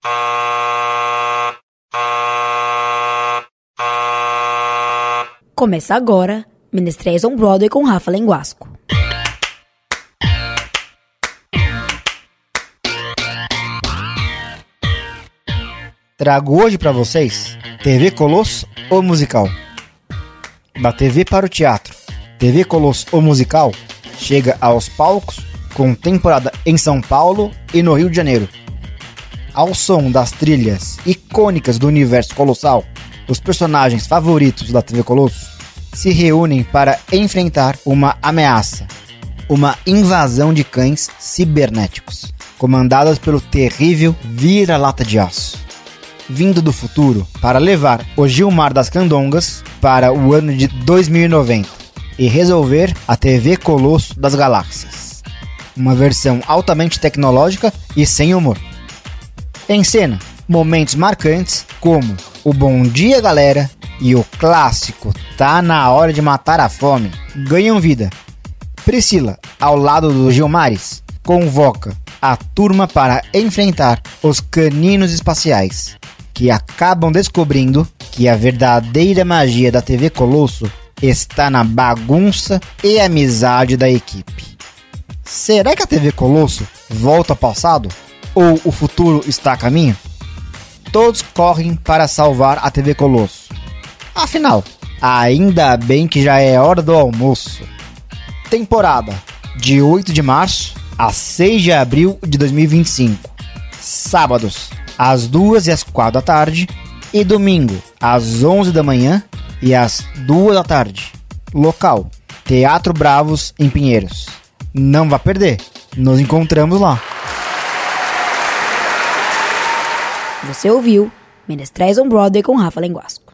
Começa agora Menestréis on Broadway com Rafa Lenguasco. Trago hoje para vocês TV Colosso, o musical. Da TV para o teatro, TV Colosso, o musical chega aos palcos com temporada em São Paulo e no Rio de Janeiro. Ao som das trilhas icônicas do universo colossal, os personagens favoritos da TV Colosso se reúnem para enfrentar uma ameaça, uma invasão de cães cibernéticos, comandadas pelo terrível Vira-Lata de Aço, vindo do futuro para levar o Gilmar das Candongas para o ano de 2090 e resolver a TV Colosso das Galáxias, uma versão altamente tecnológica e sem humor. Em cena, momentos marcantes como o Bom Dia Galera e o clássico Tá na Hora de Matar a Fome ganham vida. Priscila, ao lado dos Gilmares, convoca a turma para enfrentar os caninos espaciais, que acabam descobrindo que a verdadeira magia da TV Colosso está na bagunça e amizade da equipe. Será que a TV Colosso volta ao passado? Ou o futuro está a caminho? Todos correm para salvar a TV Colosso. Afinal, ainda bem que já é hora do almoço. Temporada de 8 de março a 6 de abril de 2025. Sábados, às 2 e às 4 da tarde. E domingo, às 11 da manhã e às 2 da tarde. Local, Teatro Bravos, em Pinheiros. Não vá perder, nos encontramos lá. Você ouviu Menestréis on Broadway com Rafa Lenguasco.